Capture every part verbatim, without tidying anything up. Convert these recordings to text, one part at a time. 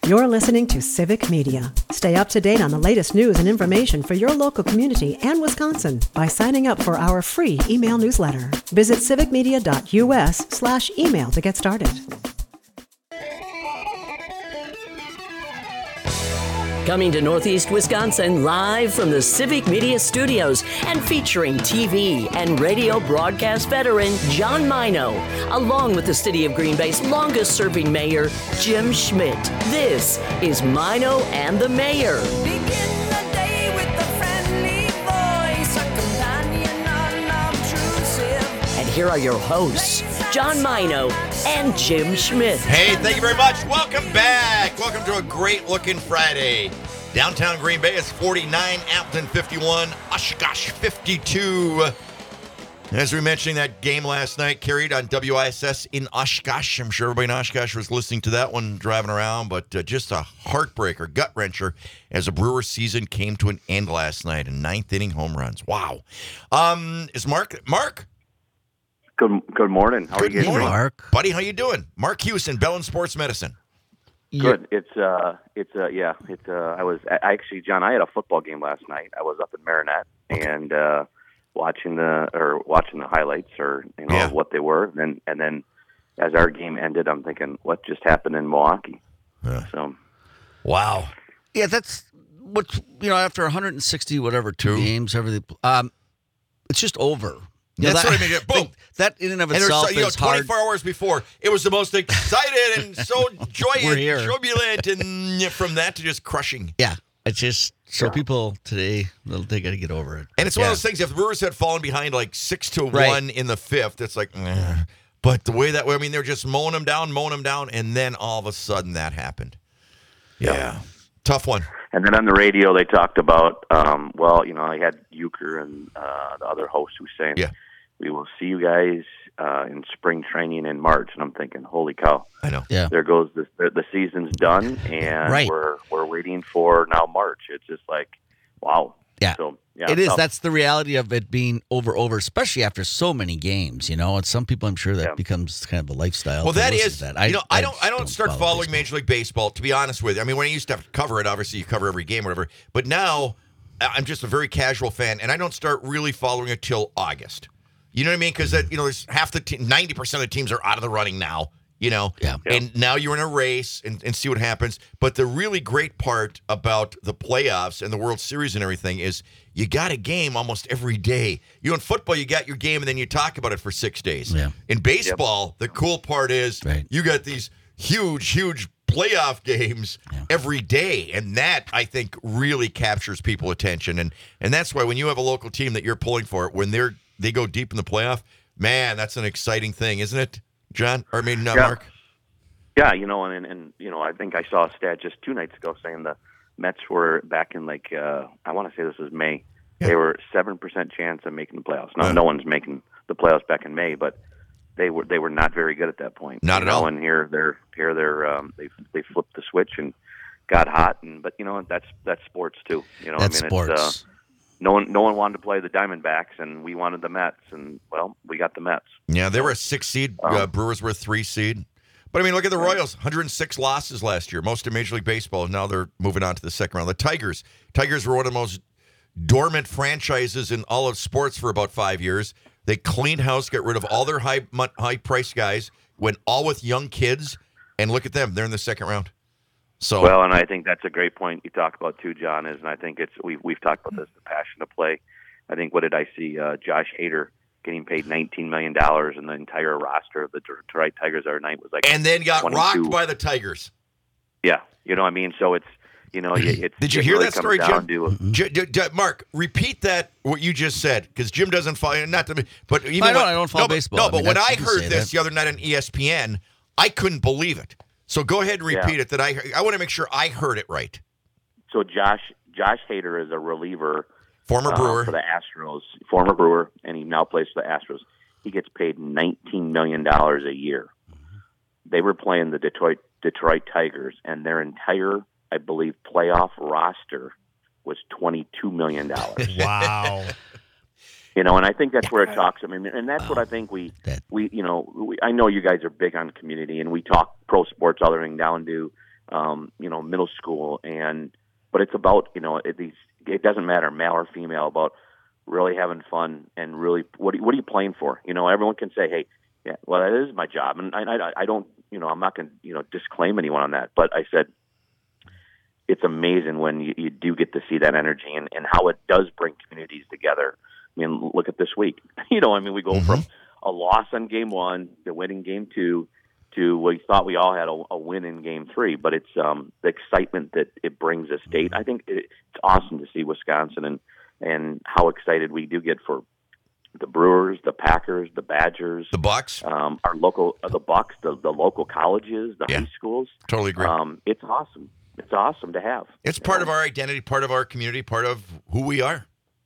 You're listening to Civic Media. Stay up to date on the latest news and information for your local community and Wisconsin by signing up for our free email newsletter. Visit civicmedia.us slash email to get started. Coming to Northeast Wisconsin live from the Civic Media Studios and featuring T V and radio broadcast veteran John Mino, along with the City of Green Bay's longest-serving mayor, Jim Schmidt. This is Mino and the Mayor. Begin the day with a friendly voice, a companion unobtrusive. And here are your hosts, John Mino and Jim Schmidt. Hey, thank you very much. Welcome back. Welcome to a great-looking Friday. Downtown Green Bay is forty-nine, Appleton fifty-one, Oshkosh fifty-two. As we were mentioning, that game last night carried on W I S S in Oshkosh. I'm sure everybody in Oshkosh was listening to that one driving around, but uh, just a heartbreaker, gut-wrencher as the Brewers season came to an end last night in ninth-inning home runs. Wow. Um, is Mark... Mark? Good good morning. How Good are you guys morning, doing? Mark. Buddy, how you doing? Mark Houston, Bellin Sports Medicine. Good. It's uh it's uh yeah, it's uh I was I actually John, I had a football game last night. I was up in Marinette and uh watching the or watching the highlights or you know Yeah. what they were. And then and then as our game ended, I'm thinking, what just happened in Milwaukee? Yeah. So Wow. Yeah, that's what you know. After one hundred sixty, whatever, two Two. games, everything, um, it's just over. You know, That's that, what I mean. Yeah, boom. That in and of And itself there's, you know, is hard. twenty-four hours before, it was the most excited and so We're joyous, here. jubilant, and yeah, from that to just crushing. Yeah, it's just so Yeah. people today, well, they got to get over it. And it's yeah. one of those things, if the Brewers had fallen behind like six to Right. one in the fifth, it's like, eh. But the way that, I mean, they're just mowing them down, mowing them down, and then all of a sudden that happened. Yeah. Yeah. Tough one. and then on the radio they talked about um well, you know, I had Euchre and uh the other host who was saying Yeah. we will see you guys uh in spring training in March, and I'm thinking, holy cow. I know. Yeah. There goes the the, the season's done, and Right. we're we're waiting for now March. It's just like, wow. Yeah. So yeah, It is. tough. That's the reality of it being over, over, especially after so many games. You know, and some people, I'm sure, that Yeah. becomes kind of a lifestyle. Well, to that listen is, to that. you know, I, don't, I don't just start follow following baseball. Major League Baseball, to be honest with you. I mean, when I used to have to cover it, obviously you cover every game or whatever. But now I'm just a very casual fan, and I don't start really following it till August. You know what I mean? Because you know, there's half the te- ninety percent of the teams are out of the running now. You know, Yeah. and now you're in a race and, and see what happens. But the really great part about the playoffs and the World Series and everything is you got a game almost every day. You know, in football, you got your game and then you talk about it for six days. Yeah. In baseball, the cool part is Right. you got these huge, huge playoff games Yeah. every day, and that I think really captures people's attention. And and that's why when you have a local team that you're pulling for, when they're they go deep in the playoff, man, that's an exciting thing, isn't it, John? Or I mean, no, Yeah. Mark. Yeah, you know, and, and and you know, I think I saw a stat just two nights ago saying the Mets were back in like uh I want to say this was May. Yeah. They were seven percent chance of making the playoffs. Now, Yeah. no one's making the playoffs back in May, but they were they were not very good at that point. Not you at know, all. And here they're here they're um, they they flipped the switch and got hot. And but you know that's that's sports too. You know, That's I mean, sports. It's, uh, no one no one wanted to play the Diamondbacks, and we wanted the Mets, and well, we got the Mets. Yeah, they were a six seed. Uh, Um, Brewers were a three seed. But I mean, look at the Royals, one hundred six losses last year, most in Major League Baseball. Now they're moving on to the second round. The Tigers, Tigers were one of the most dormant franchises in all of sports for about five years. They cleaned house, got rid of all their high mon- high price guys, went all with young kids, and look at them, they're in the second round. So Well, and I think that's a great point you talk about too, John. Is and I think it's we've we've talked about this, the passion to play. I think what did I see? Uh, Josh Hader getting paid nineteen million dollars, and the entire roster of the Detroit Tigers our night was like, and then got twenty-two. rocked by the Tigers. yeah, you know what I mean. So it's you know you- it's Did you it hear really that comes story, down Jim? to- J- J- J- Mark, repeat that what you just said, because Jim doesn't follow. Not to me, but even I don't- when- I don't follow no, but- baseball. No, I but mean, when that's- I you can heard say this that. the other night on E S P N, I couldn't believe it. So go ahead and repeat Yeah. it. That I I want to make sure I heard it right. so Josh Josh Hader is a reliever Former uh, Brewer. for the Astros, former Brewer, and he now plays for the Astros. He gets paid nineteen million dollars a year. They were playing the Detroit Detroit Tigers, and their entire, I believe, playoff roster was twenty-two million dollars. Wow. You know, and I think that's where it talks. I mean, and that's what I think we, That- we, you know, we, I know you guys are big on community, and we talk pro sports all the way down to um, you know, middle school, and but it's about, you know, it, these. It doesn't matter, male or female, about really having fun and really what are, what are you playing for? You know, everyone can say, hey, yeah, well, that is my job, and I, I, I don't, you know, I'm not going to, you know, disclaim anyone on that, but I said it's amazing when you, you do get to see that energy and, and how it does bring communities together. I mean, look at this week. You know, I mean, we go mm-hmm. from a loss on game one to winning game two to we thought we all had a, a win in game three, but it's um, the excitement that it brings a state. I think it, it's awesome to see Wisconsin and, and how excited we do get for the Brewers, the Packers, the Badgers, the Bucks, um, our local, uh, the Bucks, the, the local colleges, the yeah, high schools. Totally agree. Um, it's awesome. It's awesome to have. It's part know? of our identity, part of our community, part of who we are.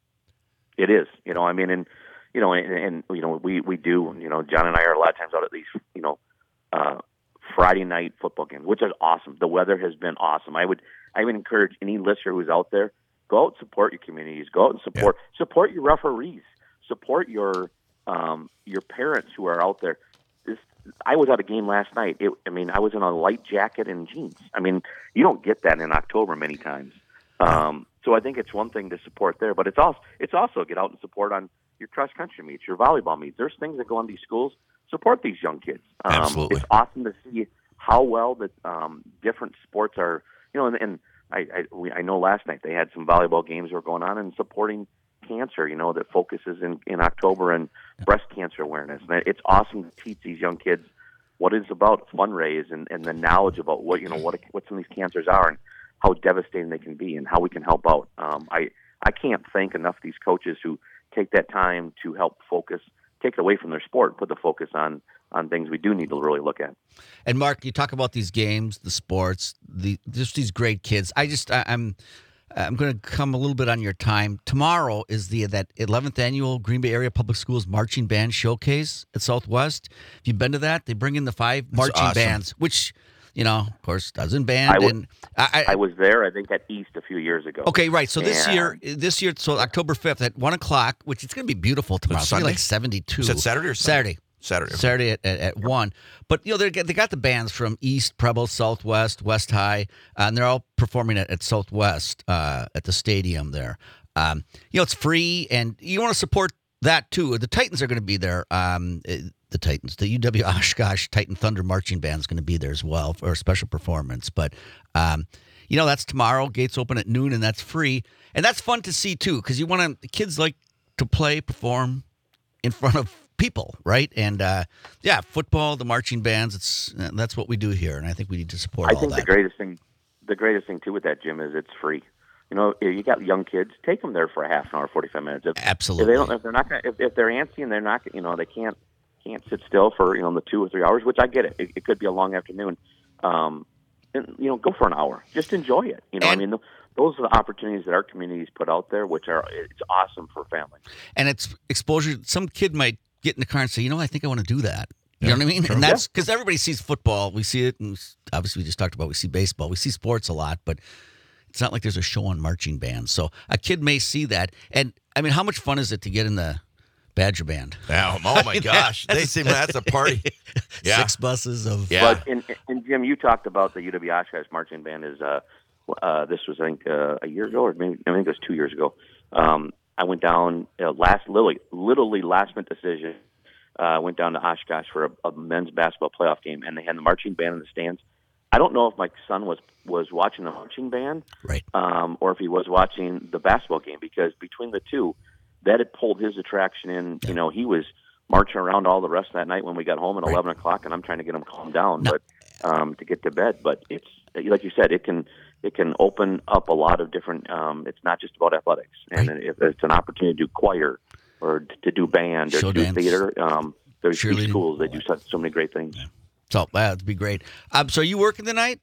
It is, you know, I mean, and, you know, and, and you know, we, we do, you know, John and I are a lot of times out at these, you know, uh, Friday night football games, which is awesome. The weather has been awesome. I would, I would encourage any listener who's out there, go out and support your communities, go out and support, yeah. support your referees, support your, um, your parents who are out there. This, I was at a game last night. It, I mean, I was in a light jacket and jeans. I mean, you don't get that in October many times. Um, so I think it's one thing to support there, but it's also, it's also get out and support on your cross country meets, your volleyball meets. There's things that go on these schools. Support these young kids. Um, Absolutely. It's awesome to see how well that um, different sports are, you know, and, and I, I, we, I know last night they had some volleyball games that were going on and supporting cancer, you know, that focuses in, in October and breast cancer awareness. And it's awesome to teach these young kids what it's about, fundraise, and, and the knowledge about what, you know, what, what some of these cancers are and how devastating they can be and how we can help out. Um, I, I can't thank enough of these coaches who take that time to help focus, take it away from their sport, put the focus on on things we do need to really look at. And Mark, you talk about these games, the sports, the just these great kids. I just I, I'm I'm going to come a little bit on your time. Tomorrow is the that eleventh annual Green Bay Area Public Schools Marching Band Showcase at Southwest. Have you been to that? They bring in the five That's marching awesome. bands, which, you know, of course, doesn't band. I, w- and I, I, I was there, I think, at East a few years ago. Okay, right. So this and, year, this year, so October fifth at one o'clock, which it's going to be beautiful tomorrow. It's going to be like seventy-two. Is that Saturday or Sunday? Saturday. Saturday. Saturday at, at, at one. But, you know, they they got the bands from East, Preble, Southwest, West High, uh, and they're all performing at, at Southwest uh, at the stadium there. Um, you know, it's free, and you want to support that, too. The Titans are going to be there. Um, the Titans, the U W Oshkosh Titan Thunder Marching Band is going to be there as well for a special performance. But, um, you know, that's tomorrow. Gates open at noon, and that's free. And that's fun to see, too, because you want to, kids like to play, perform in front of people, right? And uh, yeah, football, the marching bands, it's uh, that's what we do here, and I think we need to support I all think that. the greatest thing, the greatest thing too with that, Jim, is it's free. You know, you got young kids, take them there for a half an hour, forty-five minutes. If, Absolutely. If they don't, if they're not, gonna, if, if they're antsy and they're not, you know, they can't can't sit still for you know the two or three hours, which I get it. It, it could be a long afternoon. Um, and, you know, go for an hour. Just enjoy it. You know, And, I mean. Those are the opportunities that our communities put out there, which are it's awesome for families. And it's exposure. Some kid might get in the car and say, you know, I think I want to do that. You Yeah, know what I mean? sure. And that's because everybody sees football. We see it, and obviously we just talked about we see baseball. We see sports a lot, but it's not like there's a show on marching bands. So a kid may see that. And, I mean, how much fun is it to get in the Badger Band? Oh, oh my gosh. They seem that's a party. Yeah. Six buses of... Yeah. But, and, and Jim, you talked about the U W Oshkosh Marching Band is uh, – Uh, this was, I think, uh, a year ago, or maybe I think it was two years ago. Um, I went down uh, last, literally, literally last minute decision. I uh, went down to Oshkosh for a, a men's basketball playoff game, and they had the marching band in the stands. I don't know if my son was was watching the marching band, Right. um, or if he was watching the basketball game, because between the two, that had pulled his attraction in. You know, he was marching around all the rest of that night when we got home at Right. eleven o'clock, and I'm trying to get him calmed down, No. but um, to get to bed. But it's like you said, it can. It can open up a lot of different. Um, it's not just about athletics, and Right. if it's an opportunity to do choir or to do band or Show to do dance. theater, um, there's these Cheerleading. schools that do so, so many great things. So that'd be great. Um, so are you working tonight?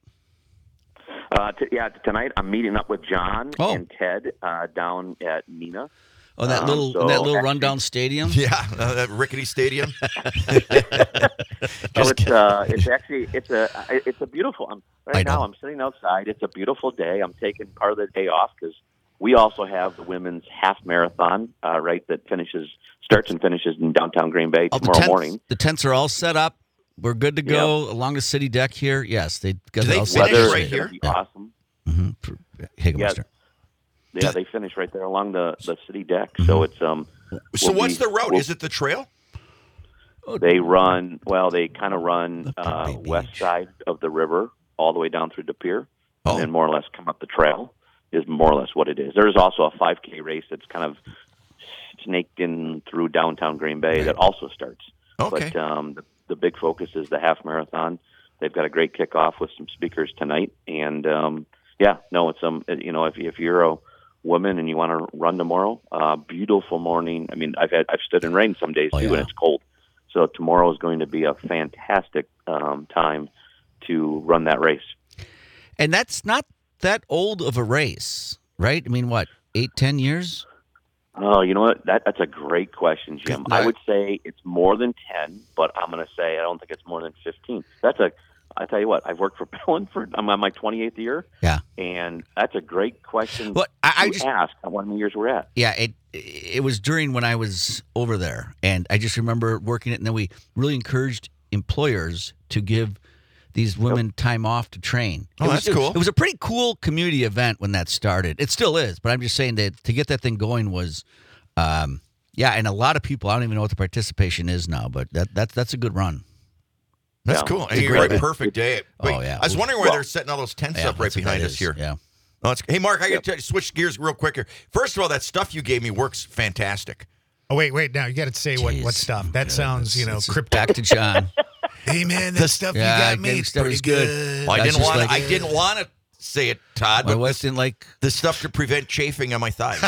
Uh, t- yeah, tonight I'm meeting up with John Oh. and Ted uh, down at Nina. Oh, that Um, little so that little actually- rundown stadium. Yeah, uh, that rickety stadium. So it's uh, it's actually it's a it's a beautiful. I'm, I right know. now I'm sitting outside. It's a beautiful day. I'm taking part of the day off because we also have the women's half marathon, uh, right? That finishes starts and finishes in downtown Green Bay Oh, the tomorrow tents, morning. The tents are all set up. we're good to go along the city deck here. Yes, they got Do they all finish set. right is here? gonna be awesome. Mm-hmm. Hagemeister. Yeah, they finish right there along the, the city deck. So it's um. So we'll what's be- the route? we'll- Is it the trail? They run well. They kind of run Look at uh, Bay west Beach. side of the river all the way down through the pier, Oh. and then more or less come up the trail. Is more or less what it is. There's also a five K race that's kind of snaking through downtown Green Bay that also starts. Okay. But um, the, the big focus is the half marathon. They've got a great kickoff with some speakers tonight, and um, yeah, no, it's um, you know, if if you're a woman and you want to run tomorrow, uh, beautiful morning. I mean, I've had I've stood in rain some days Oh, too, yeah. and it's cold. So tomorrow is going to be a fantastic um, time to run that race. And that's not that old of a race, right? I mean, what, eight, ten years? Oh, you know what? That that's a great question, Jim. Good I night. would say it's more than ten, but I'm going to say I don't think it's more than fifteen. That's a. I tell you what, I've worked for Pillin for. I'm on my twenty-eighth year, Yeah. and that's a great question Well, I, I to just ask how many years we're at. Yeah, it it was during when I was over there, and I just remember working it. And then we really encouraged employers to give these women time off to train. Oh, It was, that's it- cool. It was a pretty cool community event when that started. It still is, but I'm just saying that to get that thing going was, um, yeah, and a lot of people. I don't even know what the participation is now, but that that's that's a good run. That's Yeah. cool. It's And a you're at a great- perfect day. Wait, Oh, yeah. I was wondering why Well- they're setting all those tents Yeah, up right that's what behind that us is. here. Yeah. Oh, it's, hey, Mark, I got to switch gears real quick here. First of all, that stuff you gave me works fantastic. Oh wait, wait. Now you got to say what what Jeez. stuff. That sounds, you know, It's just cryptic. back to John. Hey man, that stuff yeah, you I got me, think it's that pretty was good. good. Well, I That's didn't just want. like- I didn't want to say it, Todd. My But wife this, didn't like. the stuff to prevent chafing on my thighs.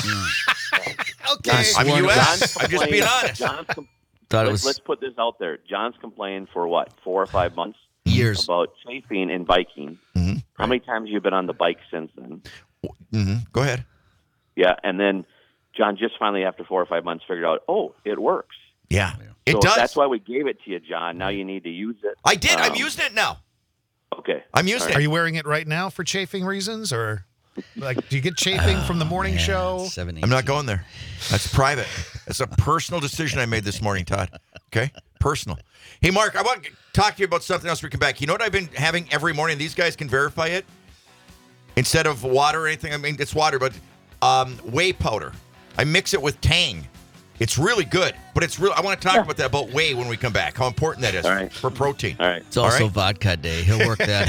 Okay. I mean, you John's asked. I'm just being honest. John's com- Thought it let's, was let's put this out there. John's complained for what four or five months years. about chafing and biking. Mm-hmm. How many times have you been on the bike since then? hmm Go ahead. Yeah, and then John just finally, after four or five months, figured out, oh, it works. Yeah, it so does. That's why we gave it to you, John. Now you need to use it. I did. I'm Um, using it now. Okay. I'm using Are it. you wearing it right now for chafing reasons, or like do you get chafing from the morning Man, show? seven, I'm not eighteen. going there. That's private. That's a personal decision I made this morning, Todd. Okay? Personal. Hey, Mark, I want to talk to you about something else when we come back. You know what I've been having every morning? These guys can verify it. Instead of water or anything, I mean, it's water, but um, whey powder. I mix it with Tang. It's really good, but it's real. I want to talk about that, about whey when we come back, how important that is All right. for protein. All right. It's also right. vodka day. He'll work that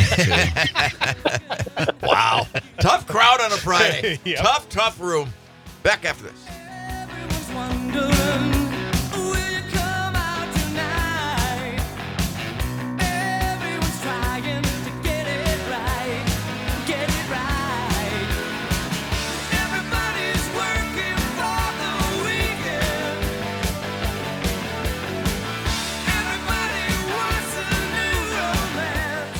in too. Wow. Tough crowd on a Friday. Yep. Tough, tough room. Back after this. Everyone's wondering, will you come out tonight? Everyone's trying to get it right, get it right. Everybody's working for the weekend. Everybody wants a new romance.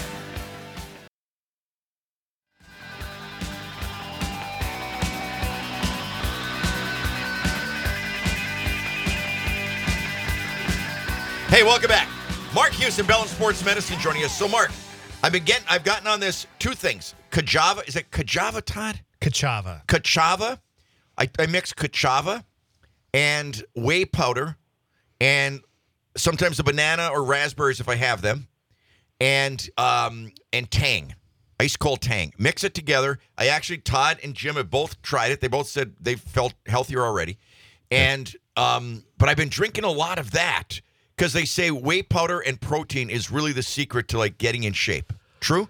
Hey, welcome back. Mark Houston, Bell and Sports Medicine, joining us. So, Mark, I've been getting, I've gotten on this two things. Kajava, is it Kajava, Todd? Kachava. Kachava. I, I mix Kachava and whey powder and sometimes a banana or raspberries if I have them, and um, and Tang, ice cold Tang. Mix it together. I actually, Todd and Jim have both tried it. They both said they felt healthier already, and um, but I've been drinking a lot of that because they say whey powder and protein is really the secret to like getting in shape. True?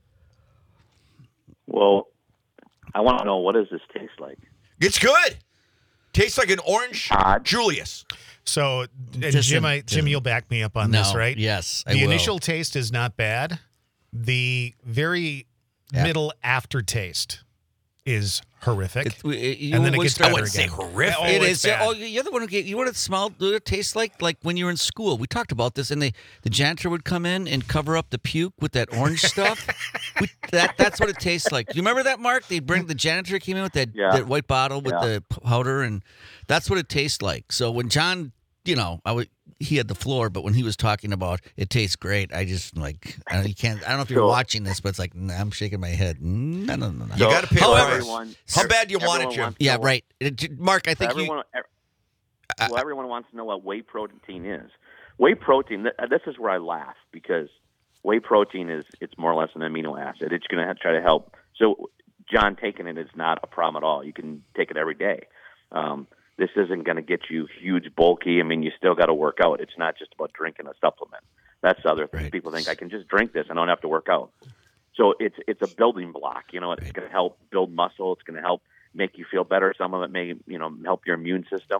Well, I want to know, what does this taste like? It's good. Tastes like an orange Todd? Julius. So, and Just Jim, a- I, Jim, you'll back me up on No, this, right? yes, I The will. initial taste is not bad. The very Yeah. middle aftertaste is horrific. It- it- you and then it would gets start- I better wouldn't say again. horrific. Oh, It it's is. Yeah, bad. oh, you're the one who get. You want to smell? What it tastes like? Like when you were in school. We talked about this, and they the janitor would come in and cover up the puke with that orange stuff. we, that that's what it tastes like. You remember that, Mark? They bring the janitor came in with that, Yeah. that white bottle with Yeah. the powder, and that's what it tastes like. So when John, you know, I would. He had the floor, but when he was talking about it tastes great, I just like I don't, you can't. I don't know if you're So- watching this, but it's like nah, I'm shaking my head. No, no, no, no. You got to pay a However- price. everyone- How bad do you want it, everyone Jim? wants to Yeah, know- right. It- Mark, I think you. everyone, er- well, everyone wants to know what whey protein is. whey protein. Th- this is where I laugh because whey protein is it's more or less an amino acid. It's going to try to help. So John, taking it is not a problem at all. You can take it every day. Um, this isn't going to get you huge, bulky. I mean, you still got to work out. It's not just about drinking a supplement. That's the other thing. Right. People think I can just drink this. I don't have to work out. So it's it's a building block. You know, it's Right. going to help build muscle. It's going to help make you feel better. Some of it may, you know, help your immune system.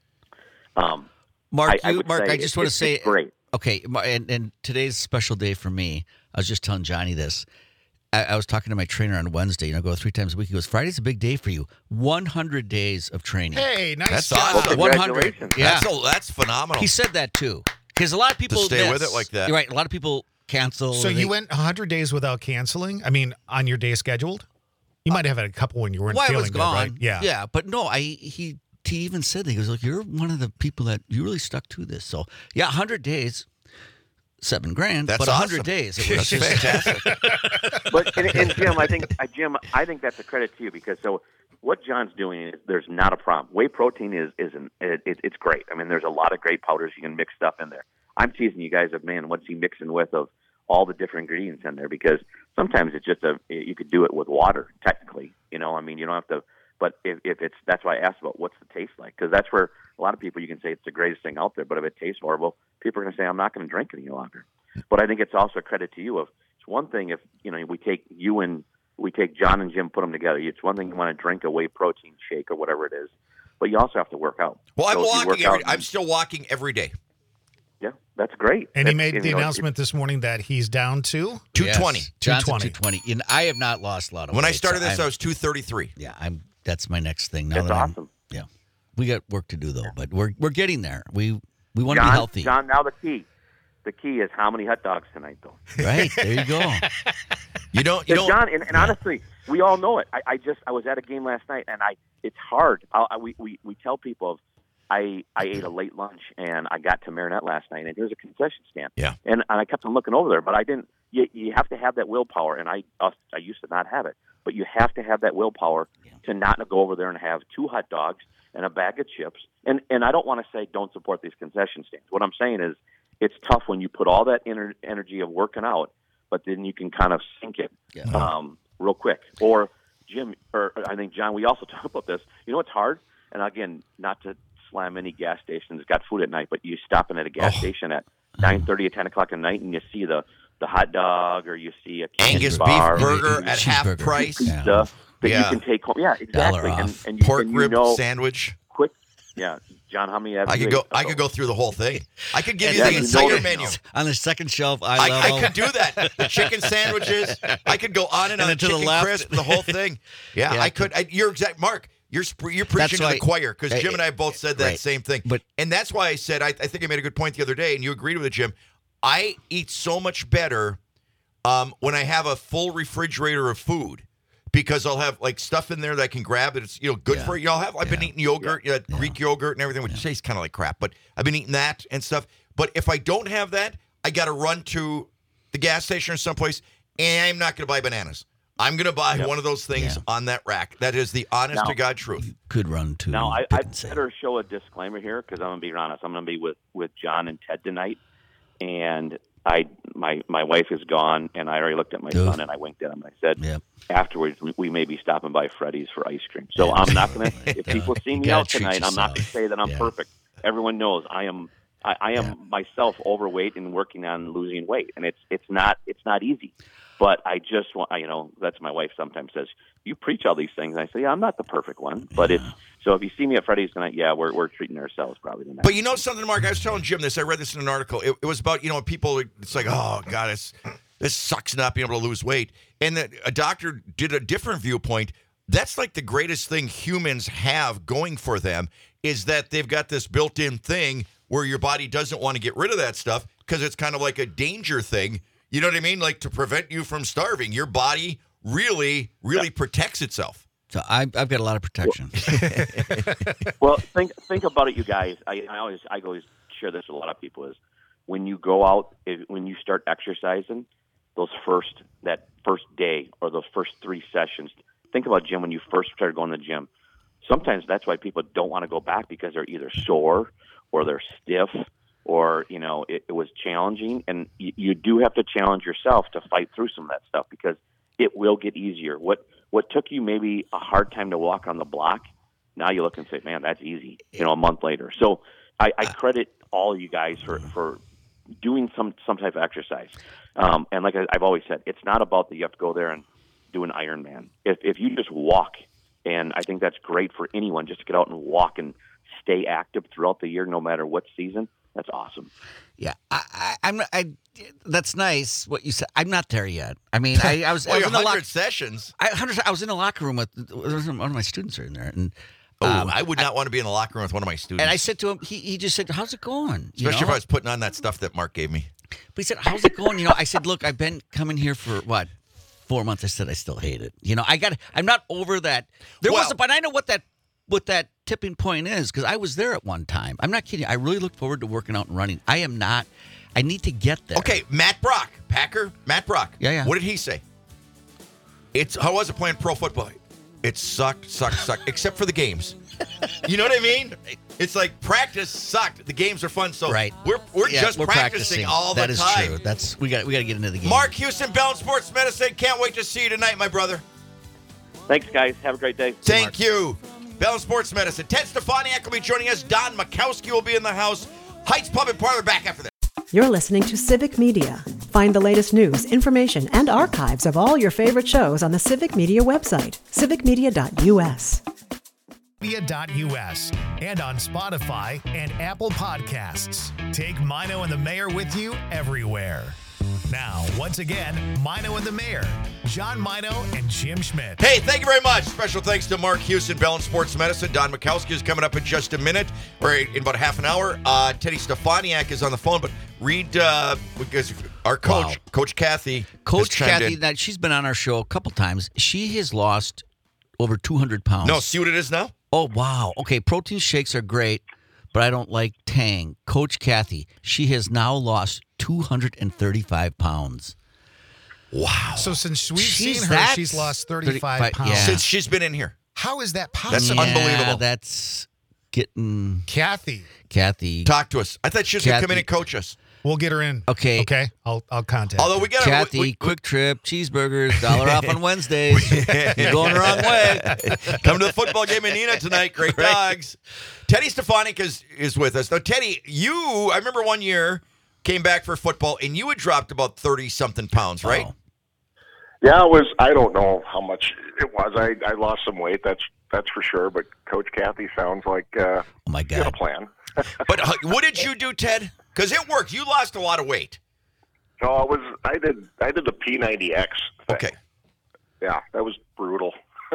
Um, Mark, I, I you, would Mark, say I just it's- want to it's say, great. okay, Mar- and, and today's a special day for me. I was just telling Johnny this. I, I was talking to my trainer on Wednesday. You know, I go three times a week. He goes, Friday's a big day for you. one hundred days of training. Hey, nice That's job. awesome. one hundred. Congratulations. Yeah. That's, a, that's phenomenal. He said that too. Because a lot of people stay miss. with it like that. You're right. A lot of people cancel. So They- you went one hundred days without canceling? I mean, on your day scheduled? You might have had a couple when you weren't Well, I feeling was good, gone. right? Yeah. Yeah, but no, I he he even said that. He was like, "You're one of the people that you really stuck to this." So yeah, one hundred days, seven grand. That's but one hundred awesome. days. It was That's just fantastic. But and, and Jim, I think I, Jim, I think that's a credit to you because so what John's doing is there's not a problem. Whey protein is isn't it, it, it's great. I mean, there's a lot of great powders you can mix stuff in there. I'm teasing you guys of man, what's he mixing with of all the different ingredients in there because sometimes it's just a you could do it with water technically. You know, I mean, you don't have to. But if, if it's that's why I asked about what's the taste like because that's where a lot of people you can say it's the greatest thing out there. But if it tastes horrible, people are going to say I'm not going to drink it any longer. But I think it's also a credit to you of it's one thing if you know we take you and we take John and Jim put them together. It's one thing you want to drink a whey protein shake or whatever it is, but you also have to work out. Well, I'm So if you walking. work Every, out, I'm still walking every day. yeah, that's great. And he That's- made you the know, announcement this morning that he's down to two twenty. Yes, John's at two two twenty. And I have not lost a lot of When I weight, started so this, I'm- I was two thirty-three. yeah, I'm. That's my next thing. Now That's that I'm- awesome. yeah, we got work to do though, but we're we're getting there. We we want to John, be healthy, John, now the key. The key is how many hot dogs tonight, though. right? There you go. You don't. You Yeah, don't. John, and, and honestly, we all know it. I, I just I was at a game last night, and I it's hard. I, I, we, we we tell people of I I ate a late lunch, and I got to Marinette last night, and here's a concession stand. Yeah. And, and I kept on looking over there, but I didn't. You, you have to have that willpower, and I us- I used to not have it, but you have to have that willpower to not go over there and have two hot dogs and a bag of chips. And and I don't want to say don't support these concession stands. What I'm saying is it's tough when you put all that ener- energy of working out, but then you can kind of sink it Yeah. um, real quick. Or Jim, or I think John, we also talk about this. You know what's hard? And again, not to slam any gas stations, got food at night, but you stopping at a gas Oh. station at nine thirty or ten o'clock at night, and you see the the hot dog, or you see a candy Angus bar, beef or burger you at see half Cheeseburger. price. Yeah. pizza that Yeah. you can take home. Yeah, exactly. Dollar And, off. and you, Pork and you rib know sandwich. quick. Yeah, John, how many have I you could go. ate? I could go through the whole thing. I could give you Yeah, the you know entire it. menu. On the second shelf, eye I, level. I could do that. The chicken sandwiches. I could go on and, And on. then to the Chicken left. crisp, the whole thing. Yeah, Yeah, I could. I, you're exact, Mark. You're sp- you're preaching to why- the choir because Hey, Jim and I both said that right. same thing. But- and that's why I said I, I think I made a good point the other day, and you agreed with it, Jim. I eat so much better um, when I have a full refrigerator of food. Because I'll have like stuff in there that I can grab that it's you know good Yeah. for you. know, I'll have I've been Yeah. eating yogurt, you know, Greek yogurt and everything, which tastes kind of like crap, but I've been eating that and stuff. But if I don't have that, I got to run to the gas station or someplace, and I'm not going to buy bananas. I'm going to buy one of those things Yeah. on that rack. That is the honest Now- to God truth. could run to. Now, I, pick I and save. better show a disclaimer here because I'm going to be honest. I'm going to be with, with John and Ted tonight, and I my my wife is gone, and I already looked at my Ugh. son and I winked at him. I said, Yep. afterwards we, we may be stopping by Freddy's for ice cream. So Yeah. I'm not going to. If people see You me gotta out treat tonight, I'm not going to yourself. say that I'm Yeah. perfect. Everyone knows I am. I, I am Yeah. myself overweight and working on losing weight, and it's it's not it's not easy. But I just want, I- you know, that's my wife sometimes says, you preach all these things. And I say, yeah, I'm not the perfect one. But it's, so if you see me at Freddy's tonight, yeah, we're, we're treating ourselves probably tonight. But you know something, Mark? I was telling Jim this. I read this in an article. It, it was about, you know, people, it's like, oh, God, it's, this sucks not being able to lose weight. And that a doctor did a different viewpoint. That's like the greatest thing humans have going for them is that they've got this built-in thing where your body doesn't want to get rid of that stuff because it's kind of like a danger thing. You know what I mean? Like to prevent you from starving. Your body really, really protects itself. So I, I've got a lot of protection. Well, think think about it, you guys. I, I always I always share this with a lot of people. Is when you go out, if, when you start exercising, those first that first day or those first three sessions. Think about Jim when you first started going to the gym. Sometimes that's why people don't want to go back because they're either sore or they're stiff or, you know, it, it was challenging. And you, you do have to challenge yourself to fight through some of that stuff because it will get easier. What what took you maybe a hard time to walk on the block, now you look and say, man, that's easy, you know, a month later. So I, I credit all of you guys for, for doing some, some type of exercise. Um, and like I, I've always said, it's not about that you have to go there and do an Ironman. If, if you just walk, and I think that's great for anyone, just to get out and walk and stay active throughout the year, no matter what season, that's awesome. Yeah, I, I, I'm. I, that's nice what you said. I'm not there yet. I mean, I, I was. Well, I was your in the hundred lock, sessions. I, hundred, I was in the locker room with one of my students are in there, and Oh, um, I would not want to be in the locker room with one of my students. and I said to him, he he just said, "How's it going?" You Especially know? if I was putting on that stuff that Mark gave me. But he said, "How's it going?" You know, I said, "Look, I've been coming here for what four months." I said, "I still hate it." You know, I got. I'm not over that. There Well- was, a, but I know what that what that tipping point is because I was there at one time. I'm not kidding. I really look forward to working out and running. I am not. I need to get there. Okay, Matt Brock, Packer, Matt Brock. Yeah, yeah. What did he say? It's how was it playing pro football? It sucked, sucked, sucked, except for the games. You know what I mean? It's like practice sucked. The games are fun, so Right. we're we're Yeah, just we're practicing, all the That is time. true. That's we got. We got to get into the game. Mark Houston, Bell and Sports Medicine. Can't wait to see you tonight, my brother. Thanks, guys. Have a great day. Thank you. Bell and Sports Medicine. Ted Stefaniak will be joining us. Don Mikowski will be in the house. Heights Pub and Parlor back after this. You're listening to Civic Media. Find the latest news, information, and archives of all your favorite shows on the Civic Media website, civic media dot u s. Media.us and on Spotify and Apple Podcasts. Take Mino and the Mayor with you everywhere. Now, once again, Mino and the Mayor, John Mino and Jim Schmidt. Hey, thank you very much. Special thanks to Mark Houston, Bell and Sports Medicine. Don Mikowski is coming up in just a minute, or in about half an hour. Uh, Teddy Stefaniak is on the phone, but read, uh, because our coach, Wow. Coach Kathy. Coach has chimed Kathy, in. now, she's been on our show a couple times. She has lost over two hundred pounds. No, see what it is now? Oh, wow. Okay, protein shakes are great, but I don't like Tang. Coach Kathy, she has now lost two hundred thirty-five pounds. Wow. So since we've She's- seen her, that's she's lost thirty-five thirty-five pounds. yeah. Since she's been in here. How is that That's possible? unbelievable. That's getting Kathy, Kathy. Talk to us. I thought she was going to come in Kathy. and coach us. we'll get her in. Okay. Okay. I'll I'll contact Although her. we got Kathy, we, we, Quick Trip, cheeseburgers, dollar off on Wednesdays. You're going the wrong way. Come to the football game in Neenah tonight. Great dogs. Teddy Stefaniak is, is with us. Now, Teddy, you, I remember one year, came back for football, and you had dropped about thirty-something pounds, right? Oh. Yeah, it was. I don't know how much it was. I, I lost some weight. That's that's for sure. But Coach Kathy sounds like uh, Oh, my she had a God. plan. But uh, what did you do, Ted? Because it worked. You lost a lot of weight. No, it was. I did. I did the P ninety X. thing. Okay. Yeah, that was brutal.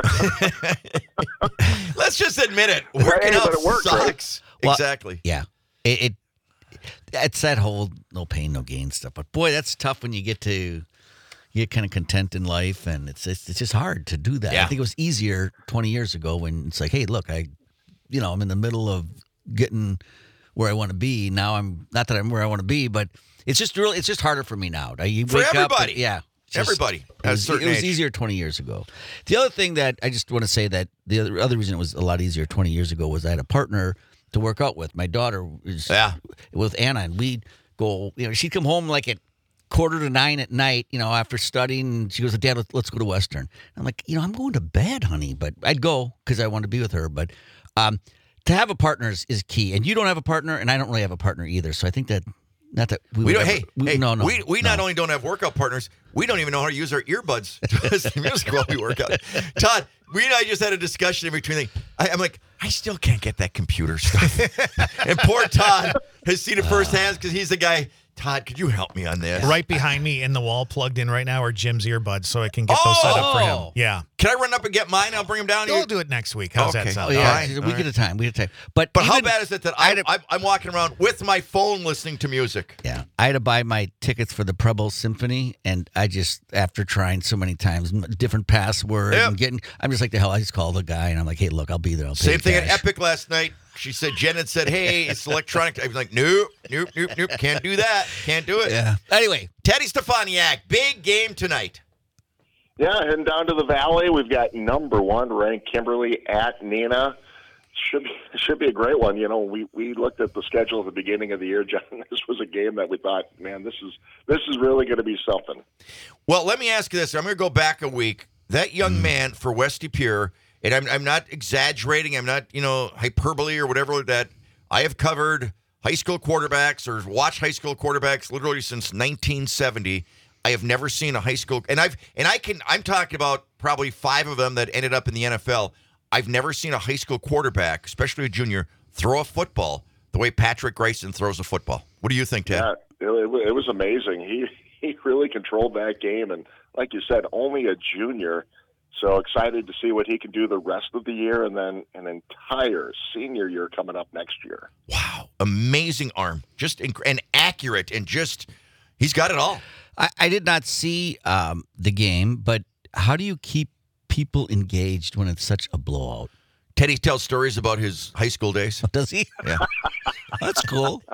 Let's just admit it. Working Hey, out but it worked, right? sucks. Well, Exactly. Yeah. It, it it's that whole no pain, no gain stuff. But boy, that's tough when you get to you get kind of content in life, and it's it's, it's just hard to do that. Yeah. I think it was easier twenty years ago when it's like, hey, look, I, you know, I'm in the middle of getting where I want to be. Now I'm not that I'm where I want to be, but it's just really it's just harder for me now. You For wake up and- everybody. yeah. it's just- Everybody It at a was, certain it was age. easier twenty years ago. The other thing that I just want to say that the other, other reason it was a lot easier twenty years ago was I had a partner to work out with. My daughter is Yeah. with Anna, and we'd go, you know, she'd come home like at quarter to nine at night, you know, after studying. And she goes, Dad, let's, let's go to Western. I'm like, you know, I'm going to bed, honey, but I'd go because I wanted to be with her. But um, to have a partner is, is key. And you don't have a partner, and I don't really have a partner either. So I think that, not that we, We would don't. ever- Hey, we, hey, no, no. We we no. not only don't have workout partners, we don't even know how to use our earbuds to listen to music while we work out. Todd, we and I just had a discussion in between. Things. I, I'm like, I still can't get that computer stuff. And poor Todd has seen it firsthand because he's the guy. Todd, could you help me on this? Right behind me in the wall, plugged in right now, are Jim's earbuds, so I can get those set up for him. Oh. Yeah, Can I run up and get mine? I'll bring him down. to we'll you? do it next week. How's Okay. that Oh, sound? yeah, All right, we all get right. a time. We get a time. But, But how even- bad is it that I I, had a- I'm, I'm walking around with my phone listening to music? Yeah, I had to buy my tickets for the Preble Symphony, and I just, after trying so many times, m- different password Yep. and getting, I'm just like the hell. I just called the guy, and I'm like, hey, look, I'll be there. I'll pay Same you thing at cash. Epic last night. She said, Jen had said, hey, it's electronic. I was like, nope, nope, nope, nope. Can't do that. Can't do it. Yeah. Anyway, Teddy Stefaniak, big game tonight. Yeah, heading down to the Valley. We've got number one ranked Kimberly at Neenah. Should be should be a great one. You know, we, we looked at the schedule at the beginning of the year, John. This was a game that we thought, man, this is this is really going to be something. Well, let me ask you this. I'm going to go back a week. That young man for West De Pere, and I'm I'm not exaggerating. I'm not, you know, hyperbole or whatever that I have covered high school quarterbacks or watched high school quarterbacks literally since nineteen seventy. I have never seen a high school, and I've and I can I'm talking about probably five of them that ended up in the N F L. I've never seen a high school quarterback, especially a junior, throw a football the way Patrick Grayson throws a football. What do you think, Ted? Yeah, it, it, it was amazing. He he really controlled that game, and like you said, only a junior. So excited to see what he can do the rest of the year, and then an entire senior year coming up next year. Wow, amazing arm, just inc- and accurate, and just he's got it all. I, I did not see um, the game, but how do you keep people engaged when it's such a blowout? Teddy tells stories about his high school days. Does he? Yeah. That's cool.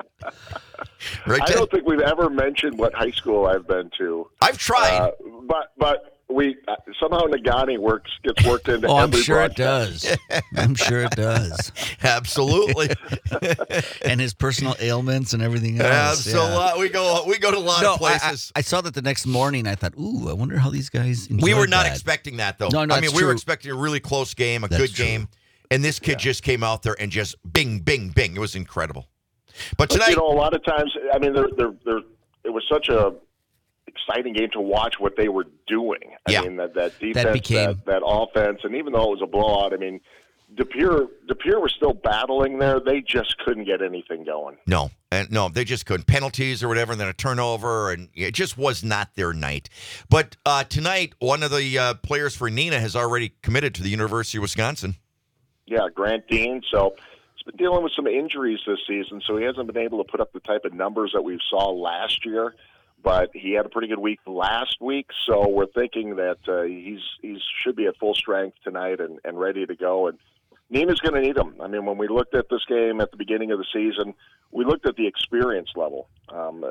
Right, I Ted? don't think we've ever mentioned what high school I've been to. I've tried. Uh, but but we uh, somehow Nagani works gets worked into Oh, I'm every sure it broadcast. does. I'm sure it does. Absolutely. And his personal ailments and everything else. Absolutely. We go we go to a lot No, of I, I, places. I saw that the next morning. I thought, ooh, I wonder how these guys enjoyed we were not that. expecting that, though. No, no, I mean, it's we were true. expecting a really close game, a That's good true. game. And this kid just came out there and just bing, bing, bing. It was incredible. But But, tonight, you know, a lot of times, I mean, they're, they're, they're, it was such a exciting game to watch what they were doing. I Yeah. mean, that, that defense, that, became- that, offense, and even though it was a blowout, I mean, De Pere, De Pere was still battling there. They just couldn't get anything going. no, and no, they just couldn't. Penalties or whatever, and then a turnover, and it just was not their night. But uh, tonight, one of the uh, players for Neenah has already committed to the University of Wisconsin. Yeah, Grant Dean. So he's been dealing with some injuries this season, so he hasn't been able to put up the type of numbers that we saw last year. But he had a pretty good week last week, so we're thinking that uh, he's he's should be at full strength tonight and, and ready to go. And Neenah's going to need him. I mean, when we looked at this game at the beginning of the season, we looked at the experience level, um,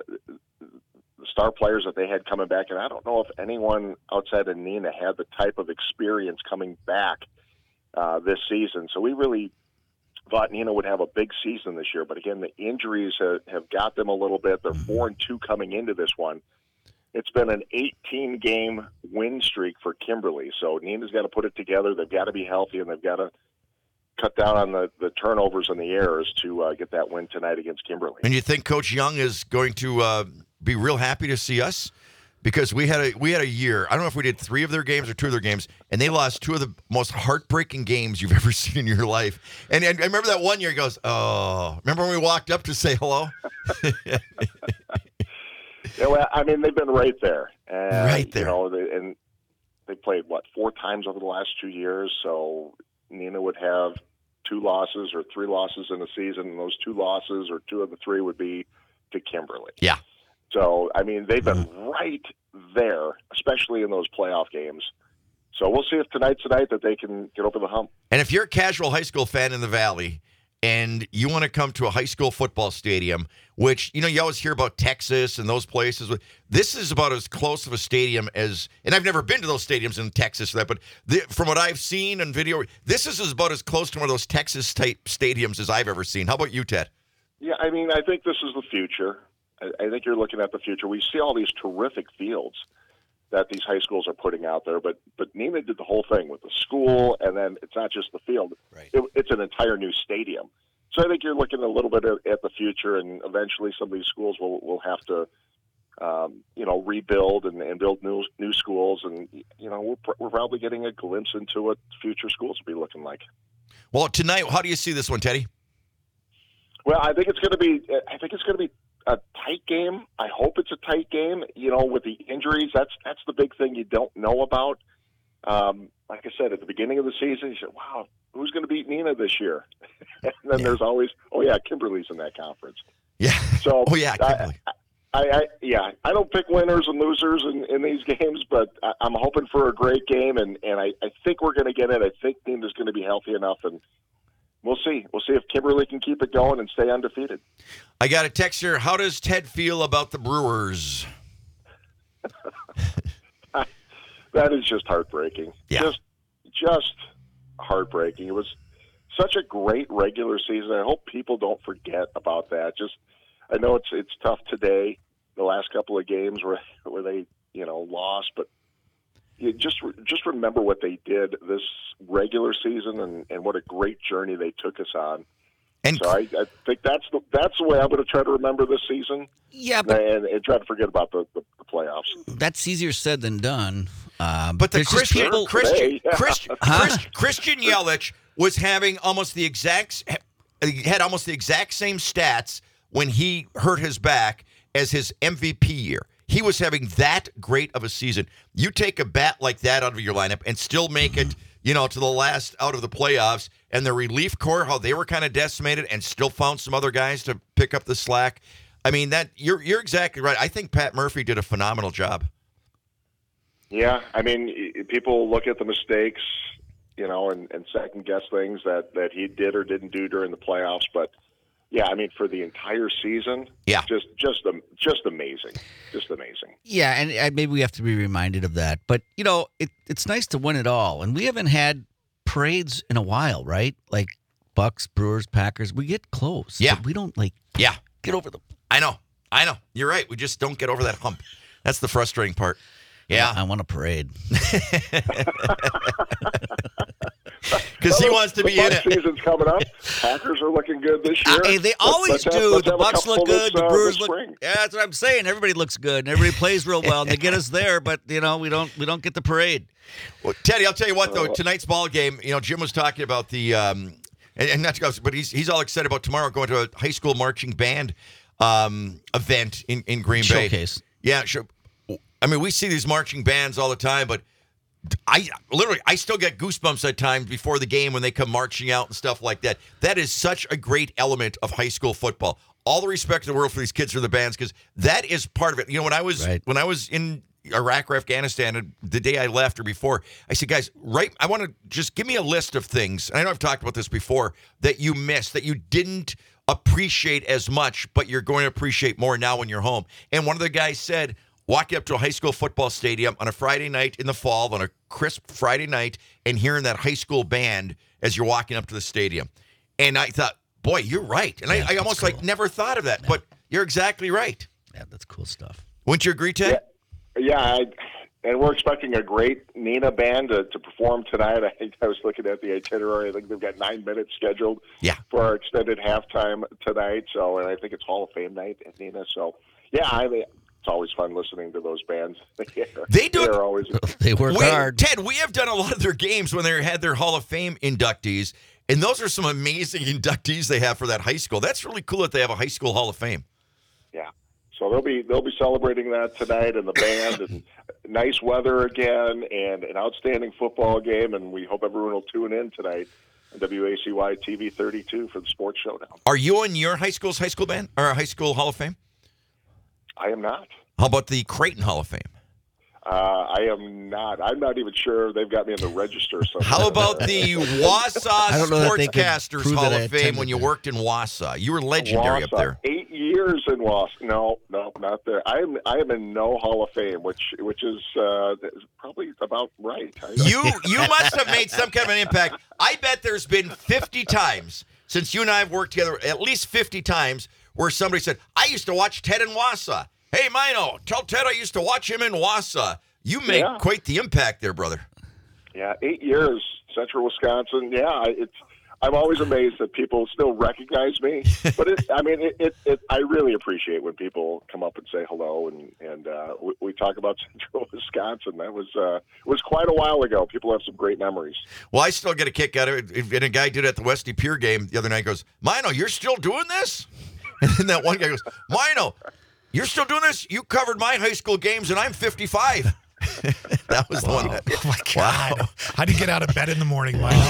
the star players that they had coming back, and I don't know if anyone outside of Neenah had the type of experience coming back uh, this season. So we really thought Neenah would have a big season this year, but again, the injuries have, have got them a little bit. They're four and two coming into this one. It's been an eighteen game win streak for Kimberly, so Neenah's got to put it together. They've got to be healthy, and they've got to cut down on the, the turnovers and the errors to uh, get that win tonight against Kimberly. And you think Coach Young is going to uh, be real happy to see us? Because we had a we had a year. I don't know if we did three of their games or two of their games, and they lost two of the most heartbreaking games you've ever seen in your life. And, and I remember that one year. He goes, "Oh, remember when we walked up to say hello?" Yeah, well, I mean, they've been right there, and, Right there. You know, they, and they played what four times over the last two years. So Neenah would have two losses or three losses in a season, and those two losses or two of the three would be to Kimberly. Yeah. So, I mean, they've been right there, especially in those playoff games. So we'll see if tonight's the night that they can get over the hump. And if you're a casual high school fan in the Valley and you want to come to a high school football stadium, which, you know, you always hear about Texas and those places. This is about as close of a stadium as, and I've never been to those stadiums in Texas, that, but the, from what I've seen in video, this is about as close to one of those Texas-type stadiums as I've ever seen. How about you, Ted? Yeah, I mean, I think this is the future. I, I think you're looking at the future. We see all these terrific fields that these high schools are putting out there, but but Neenah did the whole thing with the school, and then it's not just the field; Right. it, it's an entire new stadium. So I think you're looking a little bit at, at the future, and eventually some of these schools will will have to, um, you know, rebuild and, and build new new schools, and you know, we're pr- we're probably getting a glimpse into what future schools will be looking like. Well, tonight, how do you see this one, Teddy? Well, I think it's going to be. I think it's going to be a tight game. I hope it's a tight game. You know, with the injuries, that's that's the big thing you don't know about. Um, like I said at the beginning of the season, you said, "Wow, who's going to beat Neenah this year?" And then Yeah. there's always, "Oh yeah, Kimberly's in that conference." Yeah. So, oh, yeah, I, Kimberly. I, I, yeah, I don't pick winners and losers in, in these games, but I, I'm hoping for a great game, and and I, I think we're going to get it. I think Neenah's going to be healthy enough, and we'll see. We'll see if Kimberly can keep it going and stay undefeated. I got a text here. How does Ted feel about the Brewers? That is just heartbreaking. Yeah. Just, just heartbreaking. It was, such a great regular season. I hope people don't forget about that. Just, I know it's it's tough today, the last couple of games where where they you know lost, but you just just remember what they did this regular season and, and what a great journey they took us on. And so I, I think that's the that's the way I'm going to try to remember this season. Yeah, but and, and try to forget about the, the, the playoffs. That's easier said than done. Uh, But the there's just Christian, people- Christian, Today, yeah. Christian, Huh? Christ- Christian Yelich was having almost the exact he had almost the exact same stats when he hurt his back as his M V P year. He was having that great of a season. You take a bat like that out of your lineup and still make it, you know, to the last out of the playoffs, and the relief corps, how they were kind of decimated, and still found some other guys to pick up the slack. I mean, that you're you're exactly right. I think Pat Murphy did a phenomenal job. Yeah, I mean, y- people look at the mistakes, you know, and, and second guess things that, that he did or didn't do during the playoffs. But yeah, I mean, for the entire season, Yeah. just just am- just amazing, just amazing. Yeah, and uh, maybe we have to be reminded of that. But, you know, it, it's nice to win it all. And we haven't had parades in a while, right? Like Bucks, Brewers, Packers. We get close. Yeah. But we don't, like, Yeah, get over the... I know. I know. You're right. We just don't get over that hump. That's the frustrating part. Yeah. I want a parade. Because he wants to the be in Bucs it. season's coming up. Packers are looking good this year. Uh, hey, they Let's- always let's have- do. let's The have a Bucks couple look this, good. The uh, Brewers this look. spring. Yeah, that's what I'm saying. Everybody looks good, and everybody plays real well, and they get us there. But you know, we don't. We don't get the parade. Well, Teddy, I'll tell you what, Uh, though, tonight's ball game, you know, Jim was talking about the, um, and, and not to go, but he's he's all excited about tomorrow going to a high school marching band um, event in, in Green Bay. Showcase. Yeah, sure. I mean, we see these marching bands all the time, but I literally, I still get goosebumps at times before the game when they come marching out and stuff like that. That is such a great element of high school football. All the respect in the world for these kids for the bands, because that is part of it. You know, when I was Right. when I was in Iraq or Afghanistan, and the day I left or before, I said, guys, right, I want to just give me a list of things. And I know I've talked about this before that you missed, that you didn't appreciate as much, but you're going to appreciate more now when you're home. And one of the guys said, walking up to a high school football stadium on a Friday night in the fall, on a crisp Friday night, and hearing that high school band as you're walking up to the stadium. And I thought, boy, you're right. And Yeah, I, I that's almost cool. like never thought of that, but you're exactly right. Yeah, that's cool stuff. Wouldn't you agree, Ted? Yeah, I, and we're expecting a great Nina band to, to perform tonight. I think I was looking at the itinerary. I think they've got nine minutes scheduled Yeah. for our extended halftime tonight. So, and I think it's Hall of Fame night at Nina. So, yeah, I mean, it's always fun listening to those bands. They do it- They're always They work We, hard. Ted, we have done a lot of their games when they had their Hall of Fame inductees, and those are some amazing inductees they have for that high school. That's really cool that they have a high school Hall of Fame. yeah. So they'll be they'll be celebrating that tonight, and the band, and nice weather again, and an outstanding football game. And we hope everyone will tune in tonight on W A C Y T V thirty-two for the Sports Showdown. Are you in your high school's high school band or high school Hall of Fame? I am not. How about the Creighton Hall of Fame? Uh, I am not. I'm not even sure they've got me in the register. Somewhere. How about the Wausau don't know that they could Sportscasters prove Hall that I of Fame when attended you there. worked in Wausau? You were legendary up Wausau? there. Eight years in Wausau. No, no, not there. I am. I am in no Hall of Fame, which which is uh, is probably about right. I, You you must have made some kind of an impact. I bet there's been fifty times since you and I have worked together, at least fifty times, where somebody said, I used to watch Ted in Wausau. Hey, Mino, tell Ted I used to watch him in Wausau. You make Yeah. quite the impact there, brother. Yeah, eight years, Central Wisconsin. Yeah, I- it's. I'm always amazed that people still recognize me. But it, I mean, it, it, it. I really appreciate when people come up and say hello, and and uh, we, we talk about Central Wisconsin. That was uh, it was quite a while ago. People have some great memories. Well, I still get a kick out of it. And a guy did it at the Westy Pier game the other night. Goes, Mino, you're still doing this? And then that one guy goes, Mino, you're still doing this? You covered my high school games, and I'm fifty-five. That was the one. That, Oh, my God. How do you get out of bed in the morning, Mike?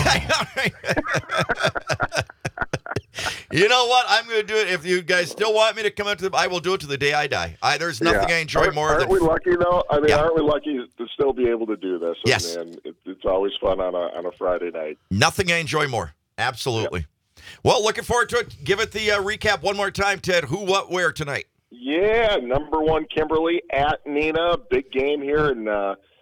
You know what? I'm going to do it. If you guys still want me to come out to the, I will do it to the day I die. I, there's nothing Yeah. I enjoy aren't, more Aren't than. we lucky though? I mean, Yeah. aren't we lucky to still be able to do this? And, Yes. and it, it's always fun on a on a Friday night. Nothing I enjoy more. Absolutely. Well, looking forward to it. Give it the uh, recap one more time, Ted. Who, what, where tonight? Yeah, number one Kimberly at Nina. Big game here in uh,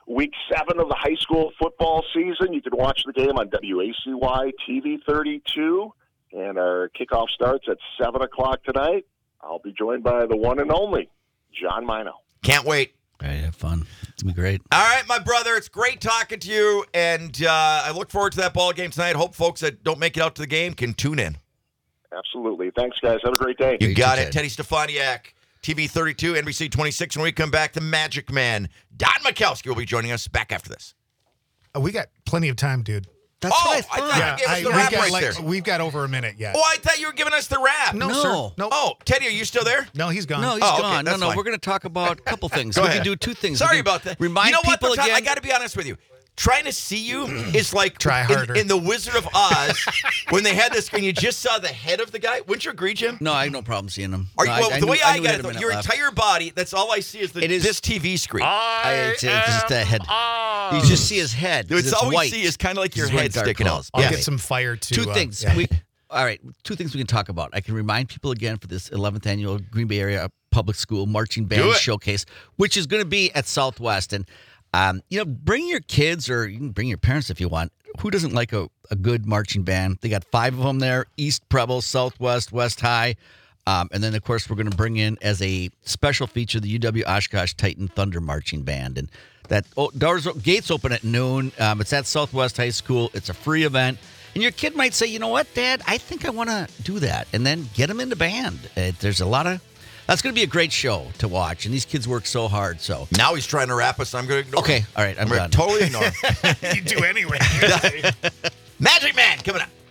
week seven of the high school football season. You can watch the game on W A C Y T V thirty-two, and our kickoff starts at seven o'clock tonight. I'll be joined by the one and only John Mino. Can't wait. All right, have fun. It's going to be great. All right, my brother, it's great talking to you, and uh, I look forward to that ball game tonight. Hope folks that don't make it out to the game can tune in. Absolutely. Thanks, guys. Have a great day. You You got too, it. Ted. Teddy Stefaniak, T V thirty-two, N B C twenty-six. When we come back, the Magic Man, Don Mikowski, will be joining us back after this. Uh, we got plenty of time, dude. That's Oh, what I I thought. thought- Yeah, give us I, the we've wrap got right like there. we've got over a minute yet. Oh, I thought you were giving us the wrap. no, no. sir. No, Oh, Teddy, are you still there? no, he's gone. No, he's Oh, okay, gone. No, that's no, fine. we're going to talk about a couple things. Go we ahead. can do two things. We Sorry can about that. Remind you know what? people though, Todd? again. I got to be honest with you. Trying to see you is like Try in- harder. In, the Wizard of Oz when they had this screen. You just saw the head of the guy. Wouldn't you agree, Jim? No, I have no problem seeing him. Are you, No, well, the knew- way I, knew got had it, a though, minute your left. entire body, that's all I see is the, It is- this T V screen. I, it's, it's just the head. You just see his head. 'cause it's it's all we white. see is kind of like your He's wearing head dark sticking out. clothes. I'll Yeah. get some fire to Two uh, things. yeah. We, all right, two things we can talk about. I can remind people again for this eleventh annual Green Bay Area Public School Marching Do Band it. Showcase, which is going to be at Southwest. And, um, you know, bring your kids or you can bring your parents if you want. Who doesn't like a, a good marching band? They got five of them there, East Preble, Southwest, West High. Um, and then, of course, we're going to bring in as a special feature the U W Oshkosh Titan Thunder Marching Band. And that oh, doors gates open at noon. Um, it's at Southwest High School. It's a free event. And your kid might say, you know what, Dad, I think I want to do that. And then get them into band. Uh, there's a lot of – that's going to be a great show to watch. And these kids work so hard. So, Now he's trying to wrap us. I'm going to ignore okay, him. all right, I'm I'm going done. to totally ignore him. you do anyway. Magic Man coming up.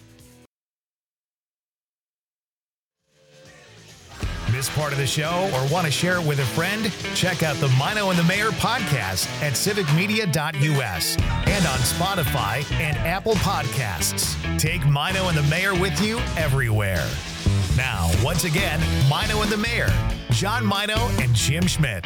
Miss part of the show or want to share it with a friend? Check out the Mino and the Mayor podcast at civic media dot U S and on Spotify and Apple Podcasts. Take Mino and the Mayor with you everywhere. Now, once again, Mino and the Mayor, John Mino and Jim Schmidt.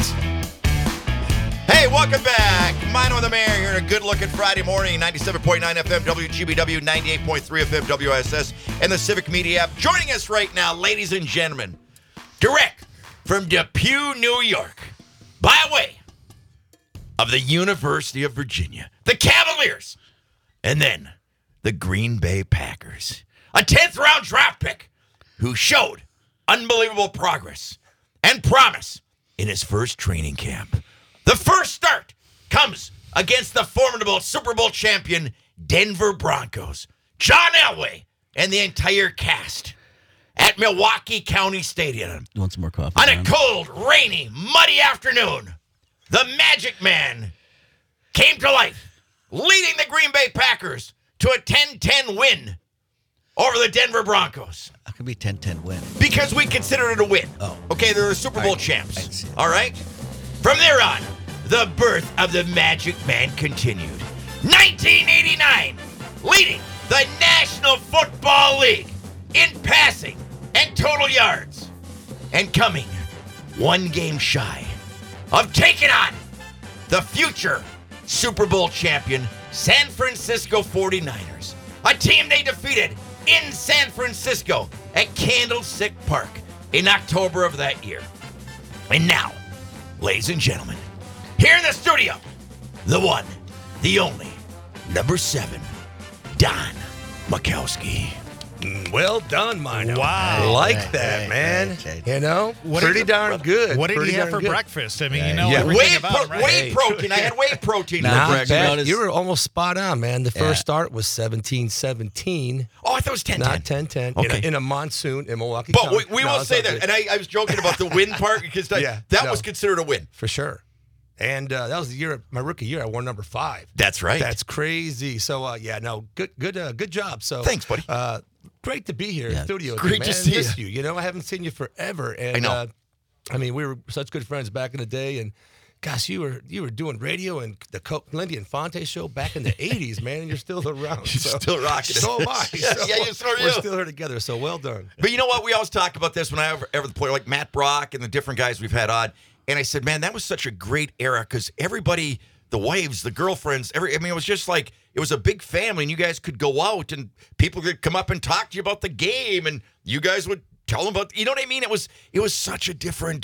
Hey, welcome back. Mino and the Mayor here on a good-looking Friday morning, ninety-seven point nine F M W G B W, ninety-eight point three F M W S S, and the Civic Media app. Joining us right now, ladies and gentlemen, direct from Depew, New York, by way of the University of Virginia, the Cavaliers, and then the Green Bay Packers. A tenth round draft pick who showed unbelievable progress and promise in his first training camp. The first start comes against the formidable Super Bowl champion Denver Broncos. John Elway and the entire cast at Milwaukee County Stadium. You want some more coffee? On a John? cold, rainy, muddy afternoon, the Magic Man came to life, leading the Green Bay Packers to a ten ten win over the Denver Broncos. That could be ten ten win. Because we consider it a win. Oh. Okay, they're the Super Bowl I- I champs. see. All right? From there on, the birth of the Magic Man continued. nineteen eighty-nine, leading the National Football League in passing and total yards. And coming one game shy of taking on the future Super Bowl champion San Francisco forty-niners. A team they defeated in San Francisco at Candlestick Park in October of that year. And now, ladies and gentlemen, here in the studio, the one, the only, number seven, Don Mikowski. Well done, Mino. Wow. Like Hey, that, hey, man. hey, You know, What pretty did you- darn good. What did Pretty he have darn for good. breakfast? I mean, Yeah, you know yeah. everything Whey, about pro- him, right? whey Hey. protein. I had whey protein. Nah, for Not breakfast. breakfast. bad. Notice- You were almost spot on, man. The Yeah. first start was seventeen seventeen, Oh, I thought it was ten ten. not ten ten. In, Okay. a, in a monsoon in Milwaukee But County. we, we No, will it's say all that, good. and I, I was joking about the win part because that, Yeah, that no. was considered a win. For sure. And uh, that was the year, my rookie year. I wore number five. That's right. That's crazy. So uh, yeah, no, good, good, uh, good job. So Thanks, buddy. Uh, great to be here Yeah. in studio. with Great you, to man. see Miss you. you. You know, I haven't seen you forever. And I know. Uh, I mean, we were such good friends back in the day, and gosh, you were you were doing radio and the Co- Lindy and Fonte show back in the eighties, man, and you're still around. You're so, still rocking it. So am I. Yeah, So yeah, you- so are we're you. still here together. So well done. But you know what? We always talk about this when I ever, ever the player like Matt Brock and the different guys we've had on. And I said, man, that was such a great era because everybody, the wives, the girlfriends, every I mean, it was just like it was a big family, and you guys could go out and people could come up and talk to you about the game, and you guys would tell them about. You know what I mean? It was it was such a different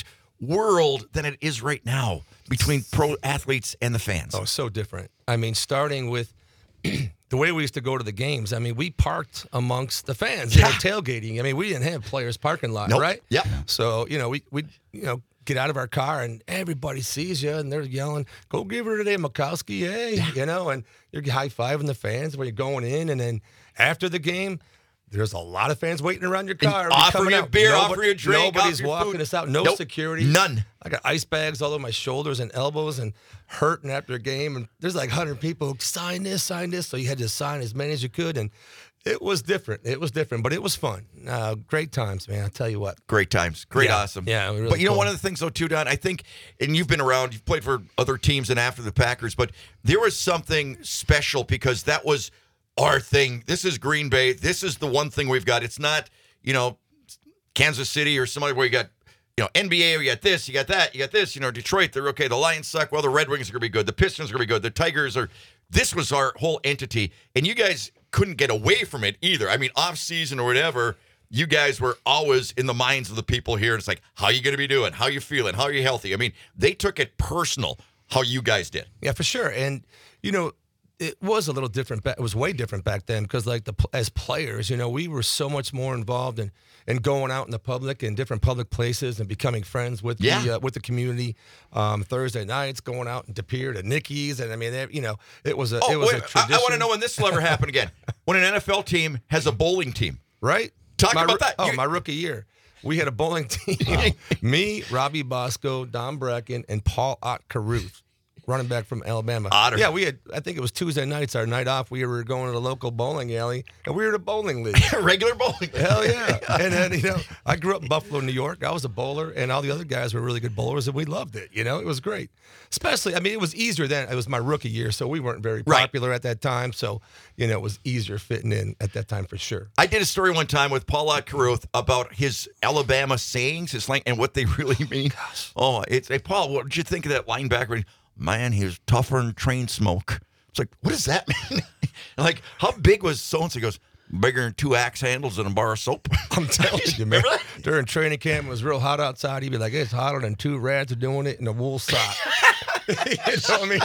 world than it is right now between pro athletes and the fans. Oh, so different. I mean, starting with the way we used to go to the games. I mean, we parked amongst the fans. Yeah. They were tailgating. I mean, we didn't have players parking lot, Nope. right? Yep. So, you know, we we you know get out of our car and everybody sees you and they're yelling, "Go give her today, Mikowski!" Hey, you know, and you're high fiving the fans when you're going in, and then after the game, there's a lot of fans waiting around your car. And offer coming you a out. beer, Nobody- offer you a drink, Nobody's offer you walking food. us out. No Nope. security. None. I got ice bags all over my shoulders and elbows and hurting after a game. And there's like one hundred people who sign this, sign this. So you had to sign as many as you could. And it was different. It was different, but it was fun. Uh, great times, man. I'll tell you what. Great times. Great, Yeah. awesome. Yeah, really but you know, cool. one of the things, though, too, Don, I think, and you've been around, you've played for other teams and after the Packers, but there was something special because that was our thing. This is Green Bay. This is the one thing we've got. It's not, you know, Kansas City or somebody where you got, you know, N B A, you got this, you got that, you got this, you know, Detroit, they're okay. The Lions suck. Well, the Red Wings are going to be good. The Pistons are going to be good. The Tigers are, this was our whole entity. And you guys couldn't get away from it either. I mean, off season or whatever, you guys were always in the minds of the people here. It's like, how you going to be doing? How you feeling? How are you healthy? I mean, they took it personal, how you guys did. Yeah, for sure. And, you know, it was a little different. Back, it was way different back then because, like, the as players, you know, we were so much more involved in, in going out in the public and different public places and becoming friends with Yeah. the uh, with the community. Um, Thursday nights, going out in De Pere to Nicky's, and I mean, they, you know, it was a Oh, it was wait, a I, tradition. I want to know when this will ever happen again. When an N F L team has a bowling team. Right? Talk My about roo- that. Oh, You- my rookie year. We had a bowling team. Me, Robbie Bosco, Don Brecken, and Paul Ott Caruth, running back from Alabama. Otter. Yeah, we had, I think it was Tuesday nights, our night off. We were going to the local bowling alley, and we were in a bowling league. Regular bowling. Hell yeah. And then, you know, I grew up in Buffalo, New York. I was a bowler, and all the other guys were really good bowlers, and we loved it. You know, it was great. Especially, I mean, it was easier then. It was my rookie year, so we weren't very Right. popular at that time. So, you know, it was easier fitting in at that time for sure. I did a story one time with Paul Ott Caruth about his Alabama sayings, his slang, and what they really mean. Oh, it's hey, Paul, what did you think of that linebacker? Man, he was tougher than train smoke. It's like, what does that mean? Like, how big was so and so? He goes, bigger than two axe handles and a bar of soap. I'm telling you, man. Remember that? During training camp, it was real hot outside. He'd be like, it's hotter than two rats are doing it in a wool sock. You know what I mean?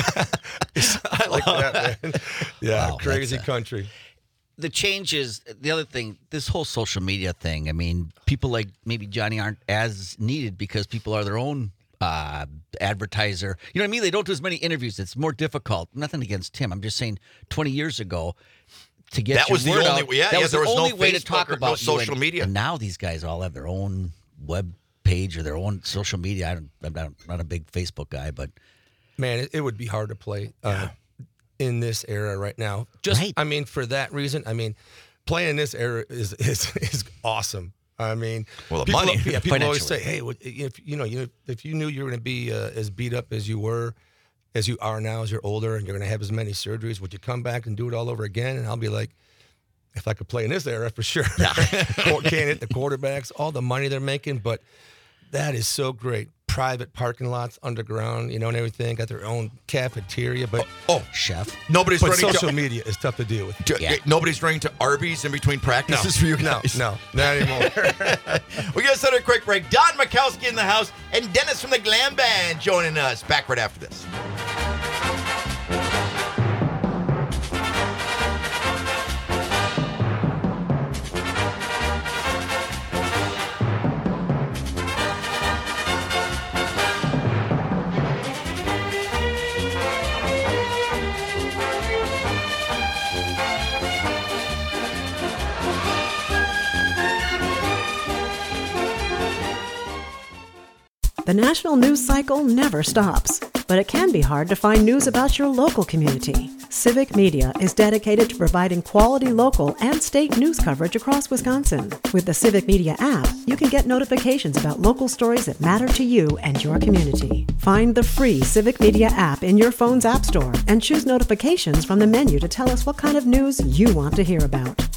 I like that, man. Yeah, Wow, crazy that's a- country. The changes, the other thing, this whole social media thing, I mean, people like maybe Johnny aren't as needed because people are their own uh, advertiser. You know what I mean? They don't do as many interviews. It's more difficult. Nothing against Tim. I'm just saying twenty years ago, to get That your was the word only- out, yeah, that yeah, was there the was no only way to Facebook talk or no about you. social And- media. And now these guys all have their own web page or their own social media. I don't, I'm not, not a big Facebook guy, but Man, it, it would be hard to play uh, in this era right now. Just, Right. I mean, for that reason, I mean, playing in this era is is, is awesome. I mean, Well, the people, money. yeah, people always Financially. say, "Hey, what- if you know, you if you knew you were going to be uh, as beat up as you were, as you are now, as you're older, and you're going to have as many surgeries, would you come back and do it all over again?" And I'll be like, if I could play in this era, for sure. Can't hit the quarterbacks, all the money they're making, but that is so great. Private parking lots underground, you know, and everything. Got their own cafeteria, but Oh, chef. nobody's but running social to, media is tough to deal with. to- Yeah. nobody's running to Arby's in between No, practices for you no, guys. no, not anymore. We got to set a quick break. Don Mikowski in the house and Dennis from the Glam Band joining us. Back right after this. The national news cycle never stops, but it can be hard to find news about your local community. Civic Media is dedicated to providing quality local and state news coverage across Wisconsin. With the Civic Media app, you can get notifications about local stories that matter to you and your community. Find the free Civic Media app in your phone's app store and choose notifications from the menu to tell us what kind of news you want to hear about.